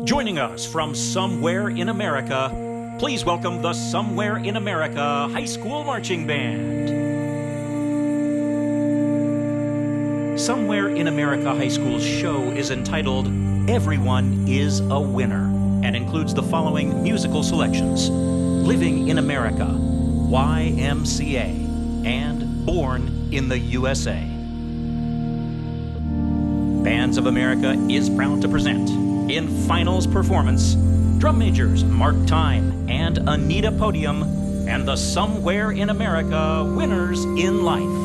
Joining us from somewhere in America, please welcome the Somewhere in America High School Marching Band. Somewhere in America High School's show is entitled Everyone is a Winner and includes the following musical selections: Living in America, YMCA, and Born in the USA. Bands of America is proud to present, in finals performance, drum majors Mark Time and Anita Podium, and the Somewhere in America Winners in Life.